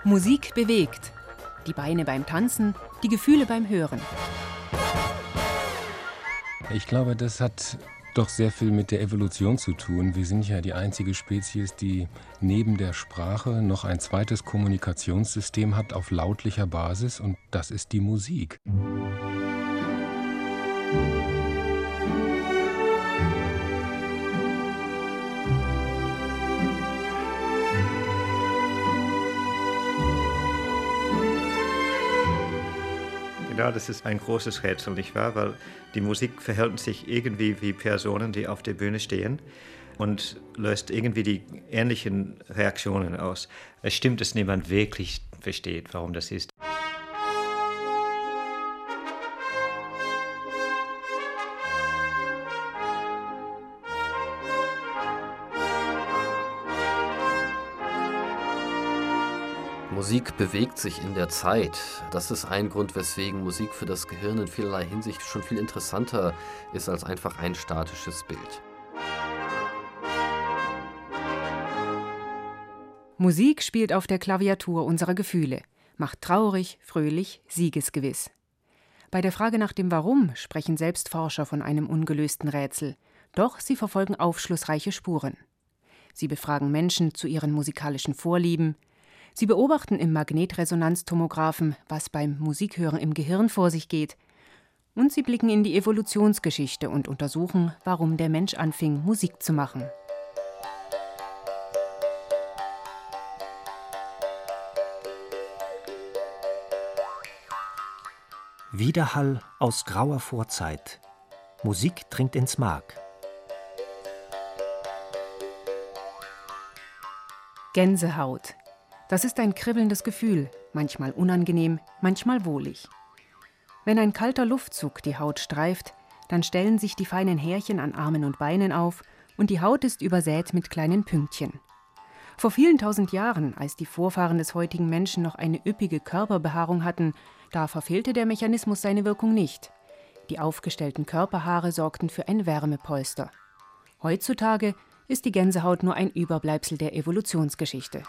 Musik bewegt. Die Beine beim Tanzen, die Gefühle beim Hören. Ich glaube, das hat doch sehr viel mit der Evolution zu tun. Wir sind ja die einzige Spezies, die neben der Sprache noch ein zweites Kommunikationssystem hat auf lautlicher Basis, und das ist die Musik. Ja, das ist ein großes Rätsel, nicht wahr? Weil die Musik verhält sich irgendwie wie Personen, die auf der Bühne stehen, und löst irgendwie die ähnlichen Reaktionen aus. Es stimmt, dass niemand wirklich versteht, warum das ist. Musik bewegt sich in der Zeit. Das ist ein Grund, weswegen Musik für das Gehirn in vielerlei Hinsicht schon viel interessanter ist als einfach ein statisches Bild. Musik spielt auf der Klaviatur unserer Gefühle, macht traurig, fröhlich, siegesgewiss. Bei der Frage nach dem Warum sprechen selbst Forscher von einem ungelösten Rätsel. Doch sie verfolgen aufschlussreiche Spuren. Sie befragen Menschen zu ihren musikalischen Vorlieben. Sie beobachten im Magnetresonanztomographen, was beim Musikhören im Gehirn vor sich geht. Und sie blicken in die Evolutionsgeschichte und untersuchen, warum der Mensch anfing, Musik zu machen. Widerhall aus grauer Vorzeit. Musik dringt ins Mark. Gänsehaut. Das ist ein kribbelndes Gefühl, manchmal unangenehm, manchmal wohlig. Wenn ein kalter Luftzug die Haut streift, dann stellen sich die feinen Härchen an Armen und Beinen auf und die Haut ist übersät mit kleinen Pünktchen. Vor vielen tausend Jahren, als die Vorfahren des heutigen Menschen noch eine üppige Körperbehaarung hatten, da verfehlte der Mechanismus seine Wirkung nicht. Die aufgestellten Körperhaare sorgten für ein Wärmepolster. Heutzutage ist die Gänsehaut nur ein Überbleibsel der Evolutionsgeschichte.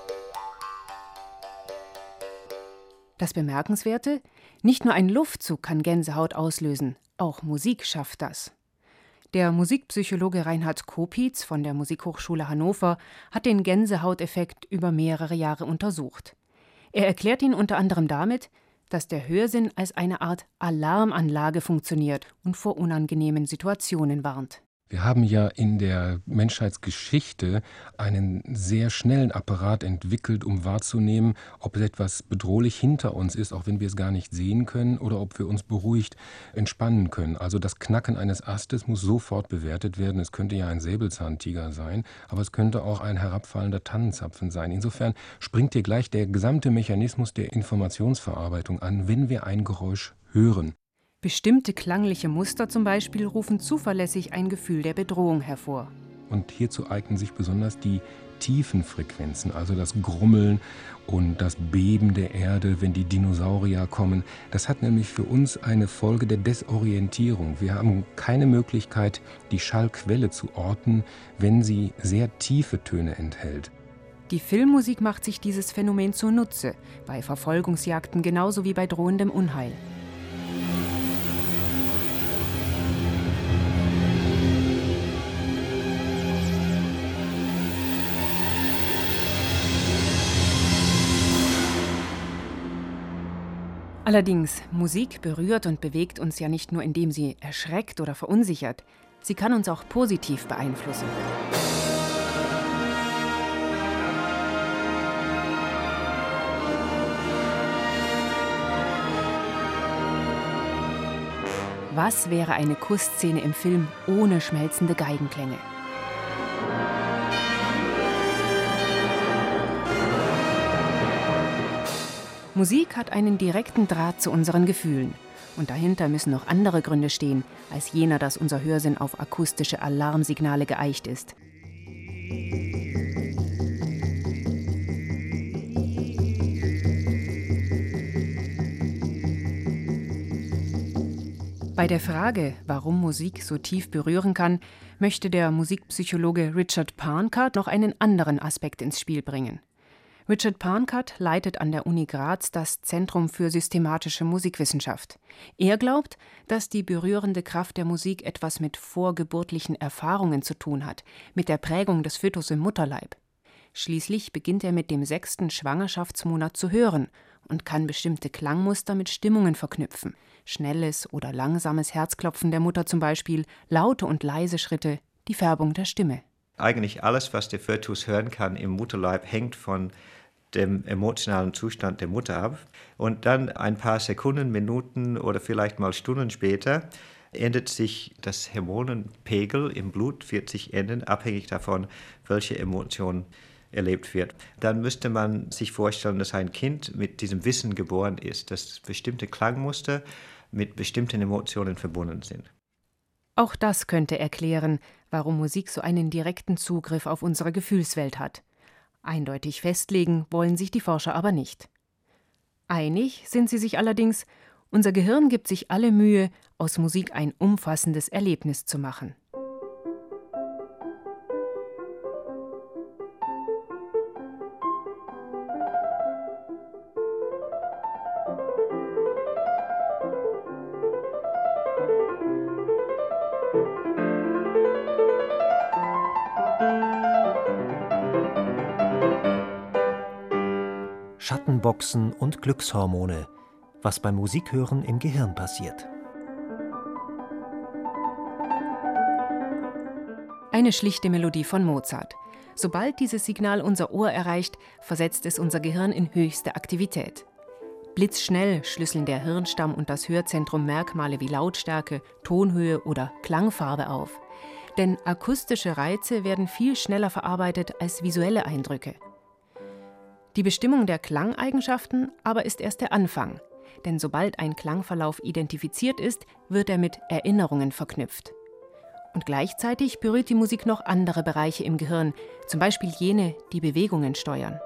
Das Bemerkenswerte: Nicht nur ein Luftzug kann Gänsehaut auslösen, auch Musik schafft das. Der Musikpsychologe Reinhard Kopitz von der Musikhochschule Hannover hat den Gänsehauteffekt über mehrere Jahre untersucht. Er erklärt ihn unter anderem damit, dass der Hörsinn als eine Art Alarmanlage funktioniert und vor unangenehmen Situationen warnt. Wir haben ja in der Menschheitsgeschichte einen sehr schnellen Apparat entwickelt, um wahrzunehmen, ob etwas bedrohlich hinter uns ist, auch wenn wir es gar nicht sehen können, oder ob wir uns beruhigt entspannen können. Also das Knacken eines Astes muss sofort bewertet werden. Es könnte ja ein Säbelzahntiger sein, aber es könnte auch ein herabfallender Tannenzapfen sein. Insofern springt hier gleich der gesamte Mechanismus der Informationsverarbeitung an, wenn wir ein Geräusch hören. Bestimmte klangliche Muster zum Beispiel rufen zuverlässig ein Gefühl der Bedrohung hervor. Und hierzu eignen sich besonders die tiefen Frequenzen, also das Grummeln und das Beben der Erde, wenn die Dinosaurier kommen. Das hat nämlich für uns eine Folge der Desorientierung. Wir haben keine Möglichkeit, die Schallquelle zu orten, wenn sie sehr tiefe Töne enthält. Die Filmmusik macht sich dieses Phänomen zunutze, bei Verfolgungsjagden genauso wie bei drohendem Unheil. Allerdings, Musik berührt und bewegt uns ja nicht nur, indem sie erschreckt oder verunsichert. Sie kann uns auch positiv beeinflussen. Was wäre eine Kussszene im Film ohne schmelzende Geigenklänge? Musik hat einen direkten Draht zu unseren Gefühlen. Und dahinter müssen noch andere Gründe stehen, als jener, dass unser Hörsinn auf akustische Alarmsignale geeicht ist. Bei der Frage, warum Musik so tief berühren kann, möchte der Musikpsychologe Richard Parnka noch einen anderen Aspekt ins Spiel bringen. Richard Parncutt leitet an der Uni Graz das Zentrum für systematische Musikwissenschaft. Er glaubt, dass die berührende Kraft der Musik etwas mit vorgeburtlichen Erfahrungen zu tun hat, mit der Prägung des Fötus im Mutterleib. Schließlich beginnt er mit dem 6. Schwangerschaftsmonat zu hören und kann bestimmte Klangmuster mit Stimmungen verknüpfen. Schnelles oder langsames Herzklopfen der Mutter zum Beispiel, laute und leise Schritte, die Färbung der Stimme. Eigentlich alles, was der Fötus hören kann im Mutterleib, hängt von dem emotionalen Zustand der Mutter ab. Und dann ein paar Sekunden, Minuten oder vielleicht mal Stunden später ändert sich das Hormonenpegel im Blut, wird sich ändern, abhängig davon, welche Emotion erlebt wird. Dann müsste man sich vorstellen, dass ein Kind mit diesem Wissen geboren ist, dass bestimmte Klangmuster mit bestimmten Emotionen verbunden sind. Auch das könnte erklären, warum Musik so einen direkten Zugriff auf unsere Gefühlswelt hat. Eindeutig festlegen wollen sich die Forscher aber nicht. Einig sind sie sich allerdings, unser Gehirn gibt sich alle Mühe, aus Musik ein umfassendes Erlebnis zu machen. Schattenboxen und Glückshormone, was beim Musikhören im Gehirn passiert. Eine schlichte Melodie von Mozart. Sobald dieses Signal unser Ohr erreicht, versetzt es unser Gehirn in höchste Aktivität. Blitzschnell schlüsseln der Hirnstamm und das Hörzentrum Merkmale wie Lautstärke, Tonhöhe oder Klangfarbe auf. Denn akustische Reize werden viel schneller verarbeitet als visuelle Eindrücke. Die Bestimmung der Klangeigenschaften aber ist erst der Anfang, denn sobald ein Klangverlauf identifiziert ist, wird er mit Erinnerungen verknüpft. Und gleichzeitig berührt die Musik noch andere Bereiche im Gehirn, zum Beispiel jene, die Bewegungen steuern.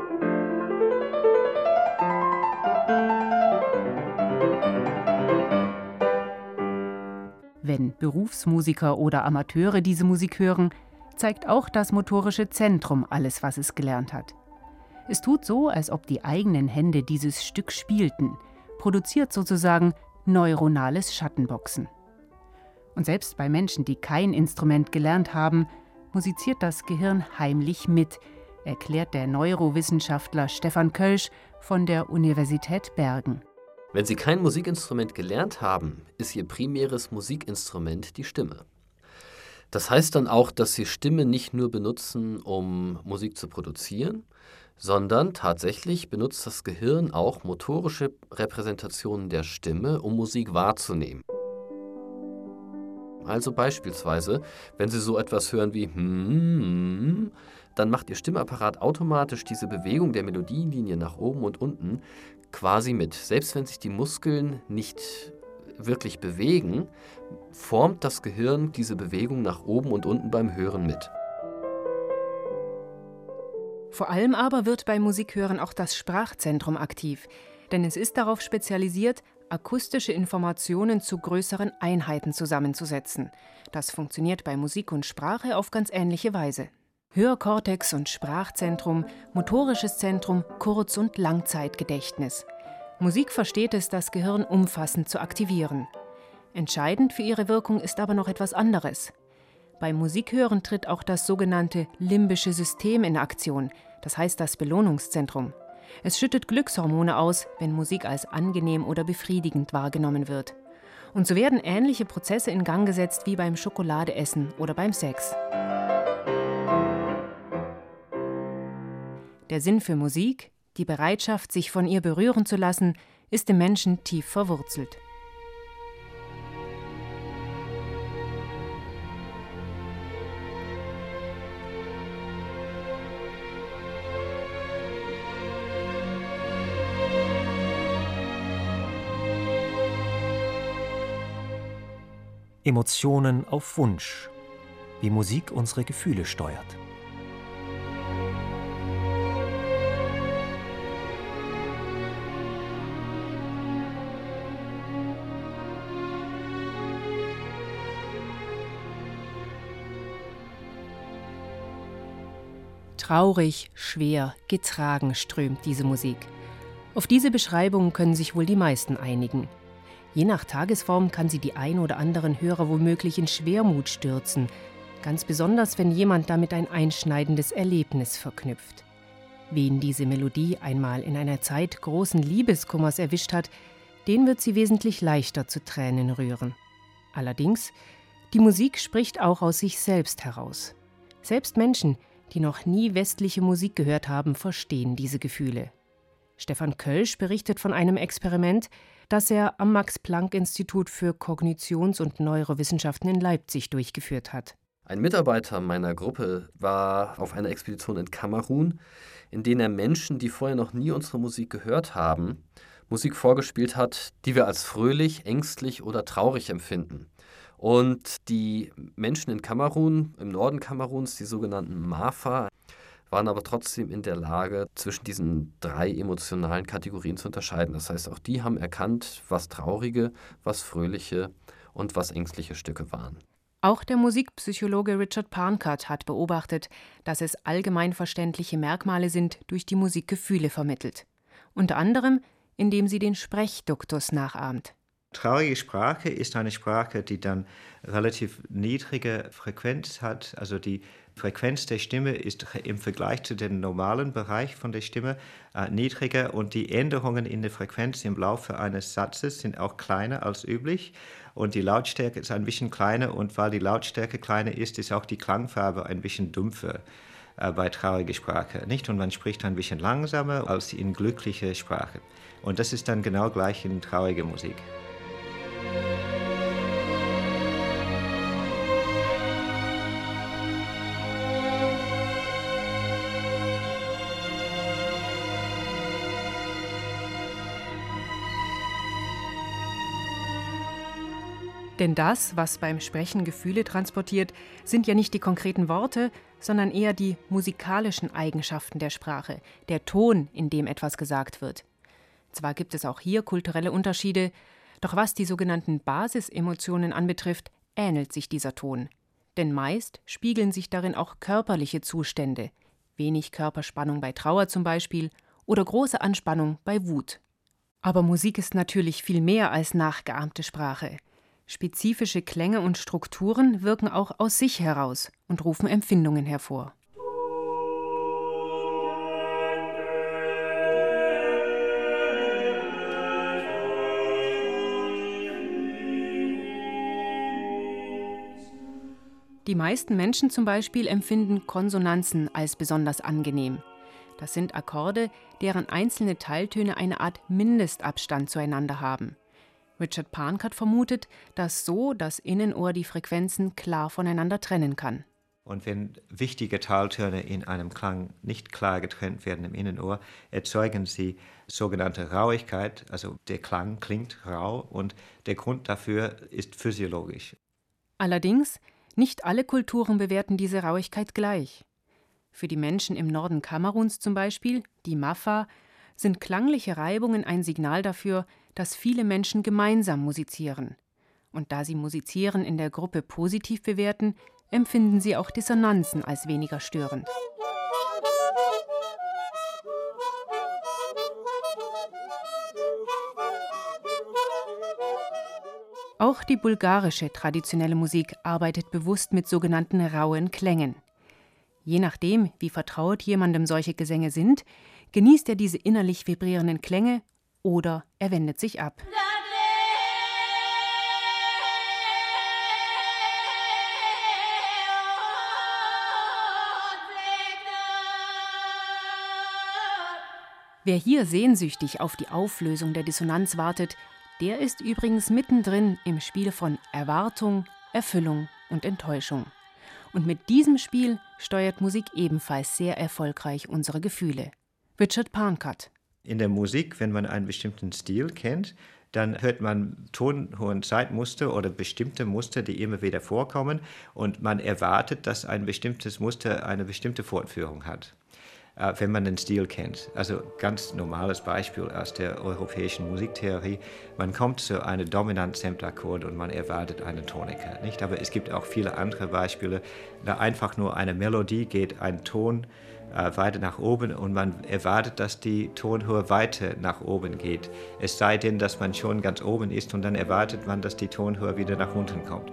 Wenn Berufsmusiker oder Amateure diese Musik hören, zeigt auch das motorische Zentrum alles, was es gelernt hat. Es tut so, als ob die eigenen Hände dieses Stück spielten, produziert sozusagen neuronales Schattenboxen. Und selbst bei Menschen, die kein Instrument gelernt haben, musiziert das Gehirn heimlich mit, erklärt der Neurowissenschaftler Stefan Kölsch von der Universität Bergen. Wenn Sie kein Musikinstrument gelernt haben, ist Ihr primäres Musikinstrument die Stimme. Das heißt dann auch, dass Sie Stimme nicht nur benutzen, um Musik zu produzieren, sondern tatsächlich benutzt das Gehirn auch motorische Repräsentationen der Stimme, um Musik wahrzunehmen. Also beispielsweise, wenn Sie so etwas hören wie dann macht Ihr Stimmapparat automatisch diese Bewegung der Melodielinie nach oben und unten quasi mit. Selbst wenn sich die Muskeln nicht wirklich bewegen, formt das Gehirn diese Bewegung nach oben und unten beim Hören mit. Vor allem aber wird beim Musikhören auch das Sprachzentrum aktiv, denn es ist darauf spezialisiert, akustische Informationen zu größeren Einheiten zusammenzusetzen. Das funktioniert bei Musik und Sprache auf ganz ähnliche Weise. Hörkortex und Sprachzentrum, motorisches Zentrum, Kurz- und Langzeitgedächtnis. Musik versteht es, das Gehirn umfassend zu aktivieren. Entscheidend für ihre Wirkung ist aber noch etwas anderes. Beim Musikhören tritt auch das sogenannte limbische System in Aktion, das heißt das Belohnungszentrum. Es schüttet Glückshormone aus, wenn Musik als angenehm oder befriedigend wahrgenommen wird. Und so werden ähnliche Prozesse in Gang gesetzt wie beim Schokoladeessen oder beim Sex. Der Sinn für Musik, die Bereitschaft, sich von ihr berühren zu lassen, ist im Menschen tief verwurzelt. Emotionen auf Wunsch, wie Musik unsere Gefühle steuert. Traurig, schwer, getragen strömt diese Musik. Auf diese Beschreibung können sich wohl die meisten einigen. Je nach Tagesform kann sie die ein oder anderen Hörer womöglich in Schwermut stürzen, ganz besonders, wenn jemand damit ein einschneidendes Erlebnis verknüpft. Wen diese Melodie einmal in einer Zeit großen Liebeskummers erwischt hat, den wird sie wesentlich leichter zu Tränen rühren. Allerdings, die Musik spricht auch aus sich selbst heraus. Selbst Menschen, die noch nie westliche Musik gehört haben, verstehen diese Gefühle. Stefan Kölsch berichtet von einem Experiment, das er am Max-Planck-Institut für Kognitions- und Neurowissenschaften in Leipzig durchgeführt hat. Ein Mitarbeiter meiner Gruppe war auf einer Expedition in Kamerun, in der er Menschen, die vorher noch nie unsere Musik gehört haben, Musik vorgespielt hat, die wir als fröhlich, ängstlich oder traurig empfinden. Und die Menschen in Kamerun, im Norden Kameruns, die sogenannten Mafa, waren aber trotzdem in der Lage, zwischen diesen 3 emotionalen Kategorien zu unterscheiden. Das heißt, auch die haben erkannt, was traurige, was fröhliche und was ängstliche Stücke waren. Auch der Musikpsychologe Richard Pankart hat beobachtet, dass es allgemeinverständliche Merkmale sind, durch die Musik Gefühle vermittelt. Unter anderem, indem sie den Sprechduktus nachahmt. Traurige Sprache ist eine Sprache, die dann relativ niedrige Frequenz hat. Also die Frequenz der Stimme ist im Vergleich zu dem normalen Bereich von der Stimme niedriger und die Änderungen in der Frequenz im Laufe eines Satzes sind auch kleiner als üblich und die Lautstärke ist ein bisschen kleiner und weil die Lautstärke kleiner ist, ist auch die Klangfarbe ein bisschen dumpfer bei trauriger Sprache, nicht? Und man spricht ein bisschen langsamer als in glücklicher Sprache. Und das ist dann genau gleich in trauriger Musik. Denn das, was beim Sprechen Gefühle transportiert, sind ja nicht die konkreten Worte, sondern eher die musikalischen Eigenschaften der Sprache, der Ton, in dem etwas gesagt wird. Zwar gibt es auch hier kulturelle Unterschiede, doch was die sogenannten Basisemotionen anbetrifft, ähnelt sich dieser Ton. Denn meist spiegeln sich darin auch körperliche Zustände, wenig Körperspannung bei Trauer zum Beispiel oder große Anspannung bei Wut. Aber Musik ist natürlich viel mehr als nachgeahmte Sprache. Spezifische Klänge und Strukturen wirken auch aus sich heraus und rufen Empfindungen hervor. Die meisten Menschen zum Beispiel empfinden Konsonanzen als besonders angenehm. Das sind Akkorde, deren einzelne Teiltöne eine Art Mindestabstand zueinander haben. Richard Pankart vermutet, dass so das Innenohr die Frequenzen klar voneinander trennen kann. Und wenn wichtige Teiltöne in einem Klang nicht klar getrennt werden im Innenohr, erzeugen sie sogenannte Rauigkeit, also der Klang klingt rau und der Grund dafür ist physiologisch. Allerdings, nicht alle Kulturen bewerten diese Rauigkeit gleich. Für die Menschen im Norden Kameruns zum Beispiel, die Mafa, sind klangliche Reibungen ein Signal dafür, dass viele Menschen gemeinsam musizieren. Und da sie Musizieren in der Gruppe positiv bewerten, empfinden sie auch Dissonanzen als weniger störend. Auch die bulgarische traditionelle Musik arbeitet bewusst mit sogenannten rauen Klängen. Je nachdem, wie vertraut jemandem solche Gesänge sind, genießt er diese innerlich vibrierenden Klänge oder er wendet sich ab. Wer hier sehnsüchtig auf die Auflösung der Dissonanz wartet, der ist übrigens mittendrin im Spiel von Erwartung, Erfüllung und Enttäuschung. Und mit diesem Spiel steuert Musik ebenfalls sehr erfolgreich unsere Gefühle. Richard Pankart. In der Musik, wenn man einen bestimmten Stil kennt, dann hört man tonhohen Zeitmuster oder bestimmte Muster, die immer wieder vorkommen und man erwartet, dass ein bestimmtes Muster eine bestimmte Fortführung hat. wenn man den Stil kennt. Also ganz normales Beispiel aus der europäischen Musiktheorie. Man kommt zu einem Dominant-Sempt-Akkord und man erwartet eine Tonika, nicht? Aber es gibt auch viele andere Beispiele. Da einfach nur eine Melodie geht ein Ton weiter nach oben und man erwartet, dass die Tonhöhe weiter nach oben geht. Es sei denn, dass man schon ganz oben ist und dann erwartet man, dass die Tonhöhe wieder nach unten kommt.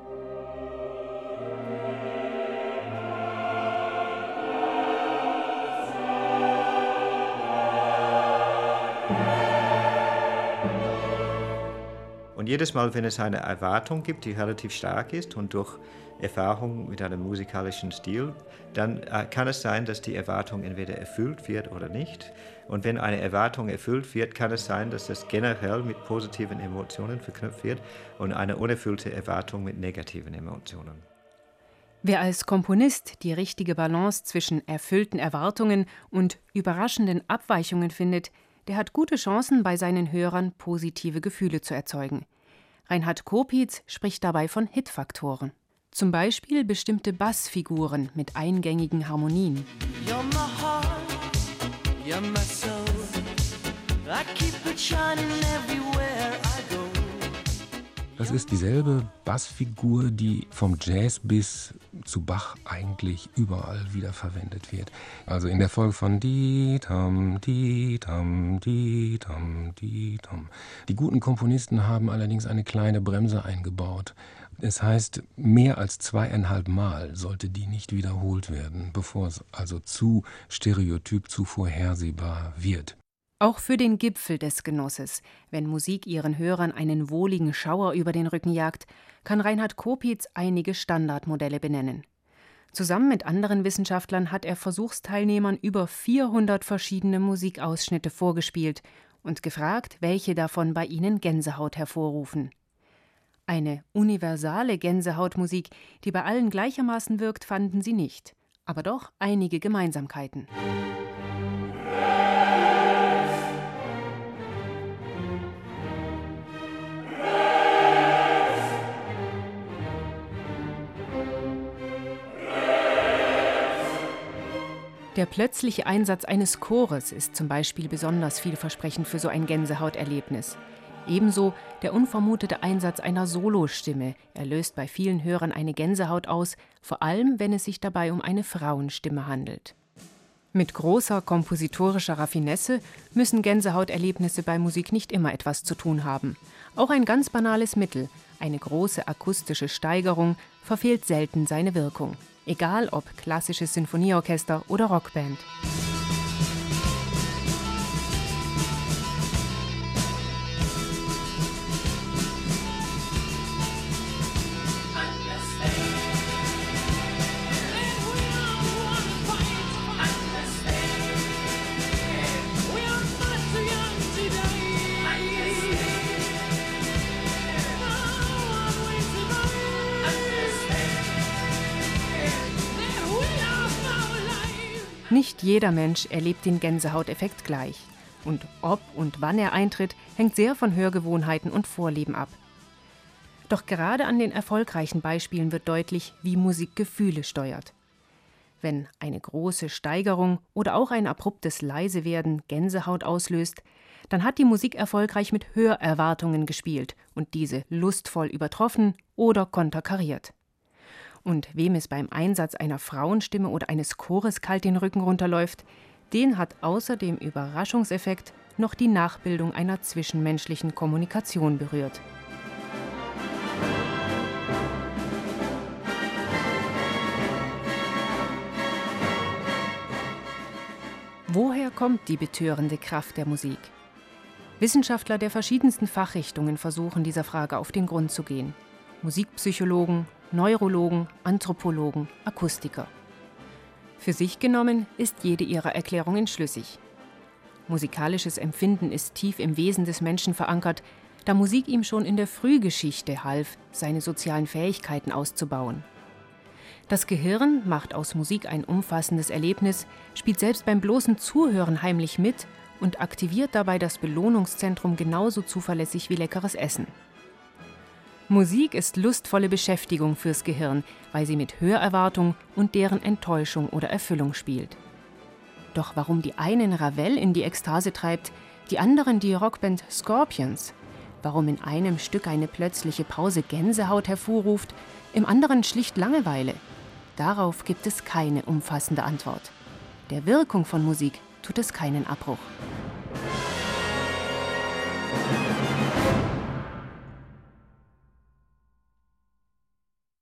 Und jedes Mal, wenn es eine Erwartung gibt, die relativ stark ist und durch Erfahrung mit einem musikalischen Stil, dann kann es sein, dass die Erwartung entweder erfüllt wird oder nicht. Und wenn eine Erwartung erfüllt wird, kann es sein, dass das generell mit positiven Emotionen verknüpft wird und eine unerfüllte Erwartung mit negativen Emotionen. Wer als Komponist die richtige Balance zwischen erfüllten Erwartungen und überraschenden Abweichungen findet, der hat gute Chancen, bei seinen Hörern positive Gefühle zu erzeugen. Reinhard Kopitz spricht dabei von Hitfaktoren. Zum Beispiel bestimmte Bassfiguren mit eingängigen Harmonien. You're my heart, you're my soul. I keep it shining everywhere I go. Das ist dieselbe Bassfigur, die vom Jazz bis zu Bach eigentlich überall wiederverwendet wird. Also in der Folge von Di-Tam, Di-Tam, Di-Tam, Di-Tam. Die guten Komponisten haben allerdings eine kleine Bremse eingebaut. Es heißt, mehr als 2,5 Mal sollte die nicht wiederholt werden, bevor es also zu stereotyp, zu vorhersehbar wird. Auch für den Gipfel des Genusses, wenn Musik ihren Hörern einen wohligen Schauer über den Rücken jagt, kann Reinhard Kopitz einige Standardmodelle benennen. Zusammen mit anderen Wissenschaftlern hat er Versuchsteilnehmern über 400 verschiedene Musikausschnitte vorgespielt und gefragt, welche davon bei ihnen Gänsehaut hervorrufen. Eine universale Gänsehautmusik, die bei allen gleichermaßen wirkt, fanden sie nicht, aber doch einige Gemeinsamkeiten. Der plötzliche Einsatz eines Chores ist zum Beispiel besonders vielversprechend für so ein Gänsehauterlebnis. Ebenso der unvermutete Einsatz einer Solostimme. Er löst bei vielen Hörern eine Gänsehaut aus, vor allem wenn es sich dabei um eine Frauenstimme handelt. Mit großer kompositorischer Raffinesse müssen Gänsehauterlebnisse bei Musik nicht immer etwas zu tun haben. Auch ein ganz banales Mittel, eine große akustische Steigerung, verfehlt selten seine Wirkung. Egal ob klassisches Sinfonieorchester oder Rockband. Nicht jeder Mensch erlebt den Gänsehauteffekt gleich. Und ob und wann er eintritt, hängt sehr von Hörgewohnheiten und Vorlieben ab. Doch gerade an den erfolgreichen Beispielen wird deutlich, wie Musik Gefühle steuert. Wenn eine große Steigerung oder auch ein abruptes Leisewerden Gänsehaut auslöst, dann hat die Musik erfolgreich mit Hörerwartungen gespielt und diese lustvoll übertroffen oder konterkariert. Und wem es beim Einsatz einer Frauenstimme oder eines Chores kalt den Rücken runterläuft, den hat außer dem Überraschungseffekt noch die Nachbildung einer zwischenmenschlichen Kommunikation berührt. Woher kommt die betörende Kraft der Musik? Wissenschaftler der verschiedensten Fachrichtungen versuchen dieser Frage auf den Grund zu gehen. Musikpsychologen, Neurologen, Anthropologen, Akustiker. Für sich genommen ist jede ihrer Erklärungen schlüssig. Musikalisches Empfinden ist tief im Wesen des Menschen verankert, da Musik ihm schon in der Frühgeschichte half, seine sozialen Fähigkeiten auszubauen. Das Gehirn macht aus Musik ein umfassendes Erlebnis, spielt selbst beim bloßen Zuhören heimlich mit und aktiviert dabei das Belohnungszentrum genauso zuverlässig wie leckeres Essen. Musik ist lustvolle Beschäftigung fürs Gehirn, weil sie mit Hörerwartung und deren Enttäuschung oder Erfüllung spielt. Doch warum die einen Ravel in die Ekstase treibt, die anderen die Rockband Scorpions, warum in einem Stück eine plötzliche Pause Gänsehaut hervorruft, im anderen schlicht Langeweile, darauf gibt es keine umfassende Antwort. Der Wirkung von Musik tut es keinen Abbruch.